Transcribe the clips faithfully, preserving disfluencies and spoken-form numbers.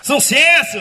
Sucesso!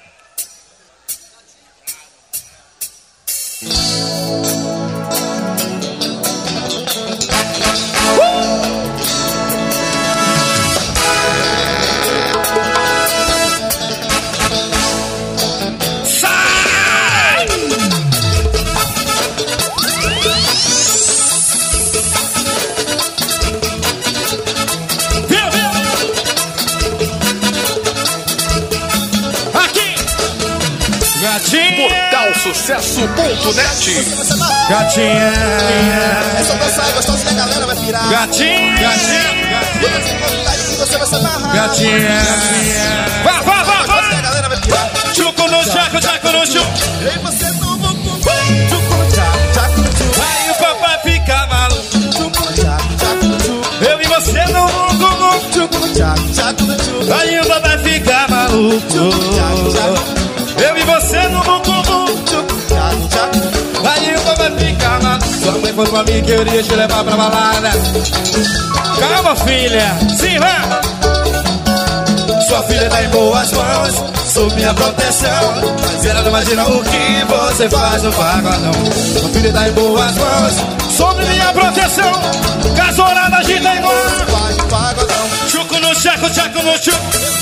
Portal Sucesso ponto net. Gatinha, essa dança é gostosa e a galera vai pirar. Gatinha, gatinha, você vai se amarrar. Gatinha, vá, vá, vá, vá. A galera vai pirar. Chuco no chaco, chaco no chuco. Eu e você não vou comer. Chuco no chaco, chaco no chuco. Aí o papai fica maluco. Chuco no chaco, chaco no chuco. Eu e você não vou comer. Chuco no chaco, chaco no chuco. Aí o papai fica maluco. Chuco no chaco, chaco. Eu e você no bucubu. Aí o papai fica maluco. Sua mãe falou pra mim que eu iria te levar pra balada. Calma, filha. Sim, vai. Sua filha tá em boas mãos, sob minha proteção. Mas ela não imagina o que você faz no pagodão. Sua filha tá em boas mãos, sob minha proteção. Casorada agita igual faz no pagodão. Chuco no chaco, chaco no chuco.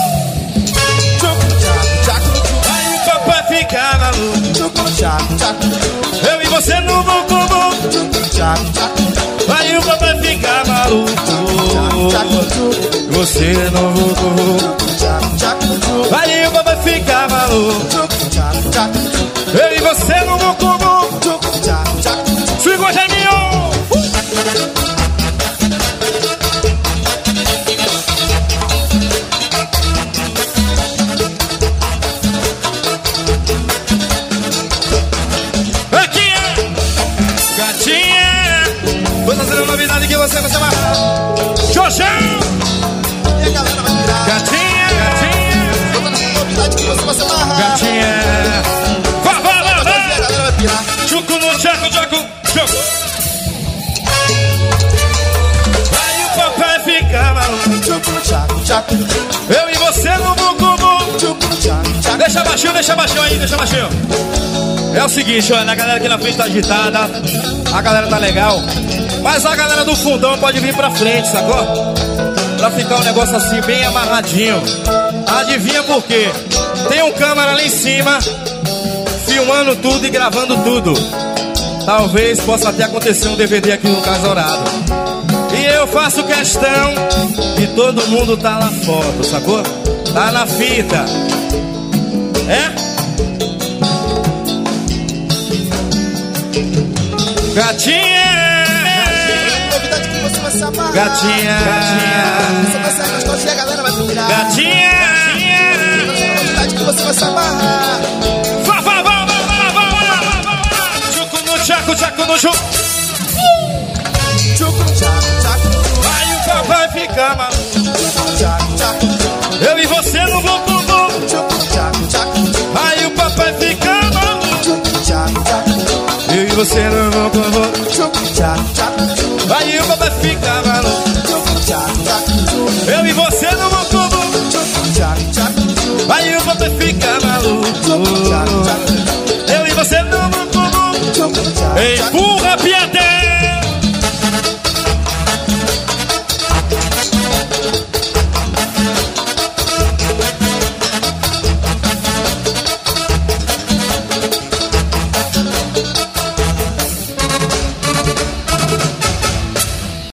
Papai fica maluco. Chuco no chaco, chaco no chuco. Eu e você no bucubu. Chuco no chaco, chaco no chuco. Aí o papai fica maluco. Chaco no chuco. Você no bucubu. Chuco no chaco, chaco no chuco. Aí o papai fica maluco. Chuco no chaco, chaco no chuco. Eu e você no bucubu. Chuco no chaco, chaco no chuco. Sigo a Geminho. Novidade que você vai se amarrar. Xoxão! E a galera vai virar. Gatinha, gatinha. Novidade que você vai se amarrar. Gatinha. Vá, vá, vá, vá. E a galera vai virar. Chuco no chaco, chaco, chaco. Aí o papai fica maluco. Chuco no chaco, chaco no chuco. Eu e você no bucubu. Chuco no chaco, chaco. Deixa baixinho, deixa baixinho aí, deixa baixinho. É o seguinte, olha, a galera aqui na frente tá agitada. A galera tá legal. Mas a galera do fundão pode vir pra frente, sacou? Pra ficar um negócio assim bem amarradinho. Adivinha por quê? Tem um câmera lá em cima filmando tudo e gravando tudo. Talvez possa até acontecer um D V D aqui no Casorado. E eu faço questão que todo mundo tá na foto, sacou? Tá na fita. É? Gatinha! Novidade que você vai se amarrar. Gatinha, gatinha. Você vai ser gostosa e a galera vai virar. Gatinha, gatinha. Novidade que você vai se amarrar. Vá, vá, vá, vá, vá, vá, vá. Chuco no chaco, chaco no chuco. Chuco no chaco, chaco no chuco. Aí o papai fica maluco. Chuco no chaco, chaco no chuco. Eu e você no bucubu. Chuco no chaco, chaco no chuco. Aí o papai fica maluco. Chuco no chaco, chaco no chuco. Eu e você no bucubu. Chuco no chaco, chaco no chuco. Aí o papai fica maluco. Chuco no chaco, chaco no chuco. Eu e você no bucubu. Chuco no chaco, chaco no chuco. Aí o papai fica maluco. Chuco no chaco, chaco no chuco. Eu e você no bucubu. Chuco no chaco, chaco no chuco. Empurra, Piaté!